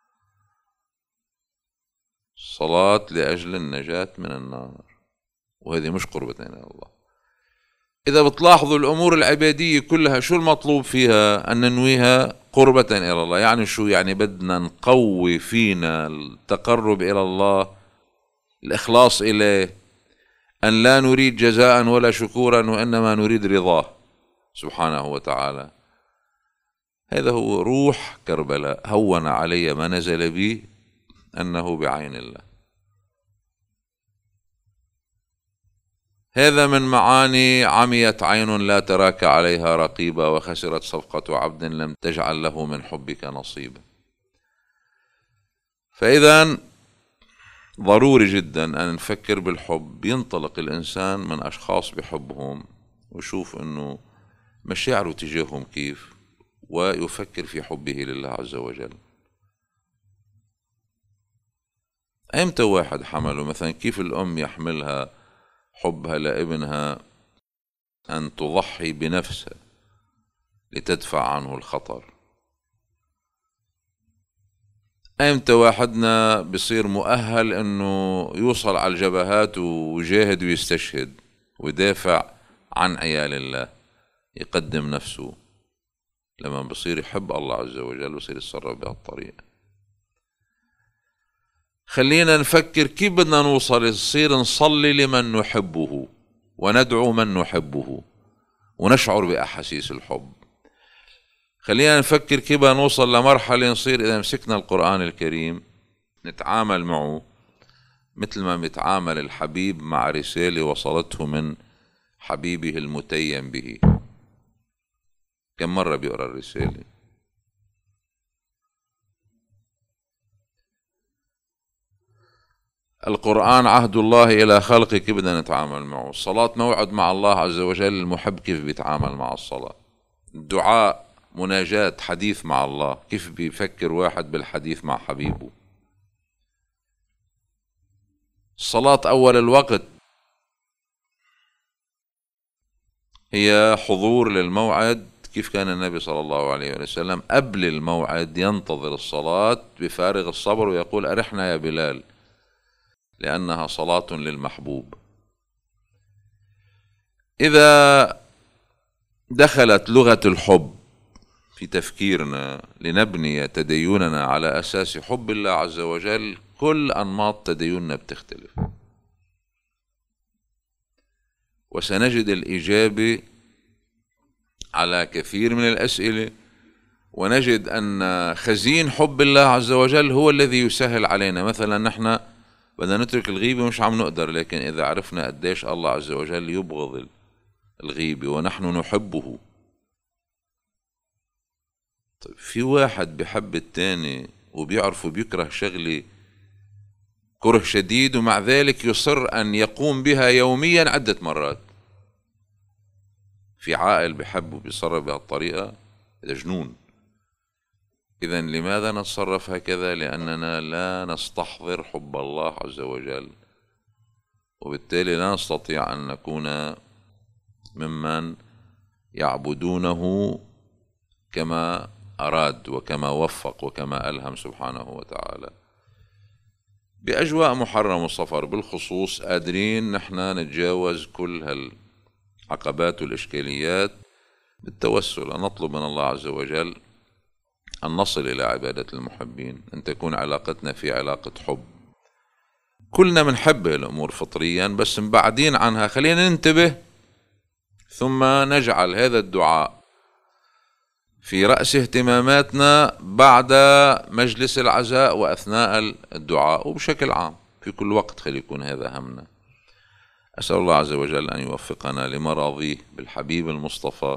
الصلاة لأجل النجاة من النار، وهذه مش قربة إلى الله. إذا بتلاحظوا الأمور العبادية كلها شو المطلوب فيها؟ أن ننويها قربة إلى الله. يعني شو؟ يعني بدنا نقوي فينا التقرب إلى الله، الإخلاص إليه، أن لا نريد جزاء ولا شكورا وإنما نريد رضاه سبحانه وتعالى. هذا هو روح كربلاء. هون علي ما نزل بي أنه بعين الله. هذا من معاني عميت عين لا تراك عليها رقيبا، وخسرت صفقة عبد لم تجعل له من حبك نصيبا. فإذا ضروري جدا أن نفكر بالحب. ينطلق الإنسان من أشخاص بحبهم ويشوف أنه مشاعره تجاههم كيف، ويفكر في حبه لله عز وجل. أمتى واحد حمله؟ مثلا كيف الأم يحملها حبها لابنها أن تضحي بنفسها لتدفع عنه الخطر؟ أمتى واحدنا بصير مؤهل أنه يوصل على الجبهات ويجاهد ويستشهد ويدافع عن عيال الله، يقدم نفسه؟ لما بصير يحب الله عز وجل ويصير يتصرف بهالطريقة. خلينا نفكر كيف بدنا نوصل، نصير نصلي لمن نحبه وندعو من نحبه ونشعر بأحاسيس الحب. خلينا نفكر كيف نوصل لمرحلة نصير إذا مسكنا القرآن الكريم نتعامل معه مثل ما بيتعامل الحبيب مع رسالة وصلته من حبيبه المتيم به. كم مرة بيقرأ الرسالة؟ القرآن عهد الله إلى خلقه، كيف بدنا نتعامل معه؟ الصلاة موعد مع الله عز وجل، المحب كيف بيتعامل مع الصلاة؟ الدعاء مناجاة حديث مع الله، كيف بيفكر واحد بالحديث مع حبيبه؟ الصلاة أول الوقت، هي حضور للموعد، كيف كان النبي صلى الله عليه وسلم قبل الموعد ينتظر الصلاة بفارغ الصبر ويقول أرحنا يا بلال لأنها صلاة للمحبوب. إذا دخلت لغة الحب في تفكيرنا لنبني تديننا على أساس حب الله عز وجل، كل أنماط تديننا بتختلف، وسنجد الإجابة على كثير من الأسئلة، ونجد أن خزين حب الله عز وجل هو الذي يسهل علينا. مثلا نحن بدنا نترك الغيبة مش عم نقدر، لكن إذا عرفنا قديش الله عز وجل يبغض الغيبة ونحن نحبه. طيب في واحد بحب التاني وبيعرف بيكره شغلة كره شديد، ومع ذلك يصر أن يقوم بها يوميا عدة مرات. في عاقل بحب وبيصرف بهالطريقة، هذا جنون. إذن لماذا نتصرف هكذا؟ لأننا لا نستحضر حب الله عز وجل، وبالتالي لا نستطيع أن نكون ممن يعبدونه كما أراد وكما وفق وكما ألهم سبحانه وتعالى. بأجواء محرم السفر بالخصوص قادرين نحن نتجاوز كل هالعقبات والإشكاليات بالتوسل، أن نطلب من الله عز وجل أن نصل إلى عبادة المحبين، أن تكون علاقتنا في علاقة حب. كلنا منحب الأمور فطريا، بس مبعدين عنها. خلينا ننتبه ثم نجعل هذا الدعاء في رأس اهتماماتنا بعد مجلس العزاء وأثناء الدعاء، وبشكل عام في كل وقت خلي يكون هذا همنا. أسأل الله عز وجل أن يوفقنا لمراضيه بالحبيب المصطفى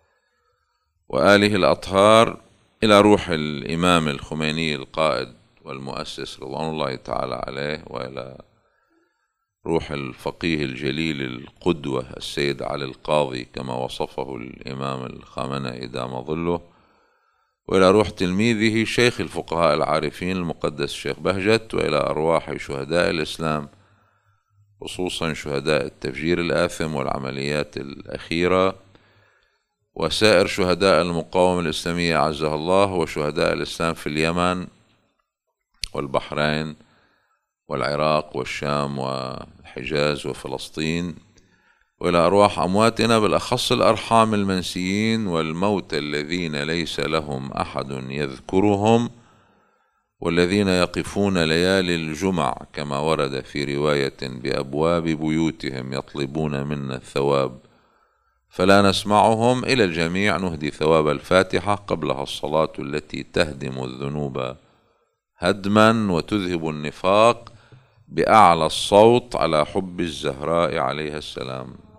وآله الأطهار، إلى روح الإمام الخميني القائد والمؤسس رضوان الله تعالى عليه، وإلى روح الفقيه الجليل القدوة السيد علي القاضي كما وصفه الإمام الخامنئي دام ظله، وإلى روح تلميذه شيخ الفقهاء العارفين المقدس الشيخ بهجت، وإلى أرواح شهداء الإسلام خصوصا شهداء التفجير الآثم والعمليات الأخيرة، وسائر شهداء المقاومة الإسلامية عزها الله، وشهداء الإسلام في اليمن والبحرين والعراق والشام والحجاز وفلسطين، وإلى أرواح أمواتنا بالأخص الأرحام المنسيين والموتى الذين ليس لهم أحد يذكرهم، والذين يقفون ليالي الجمع كما ورد في رواية بأبواب بيوتهم يطلبون منا الثواب فلا نسمعهم. إلى الجميع نهدي ثواب الفاتحة قبلها الصلاة التي تهدم الذنوب هدما وتذهب النفاق بأعلى الصوت على حب الزهراء عليها السلام.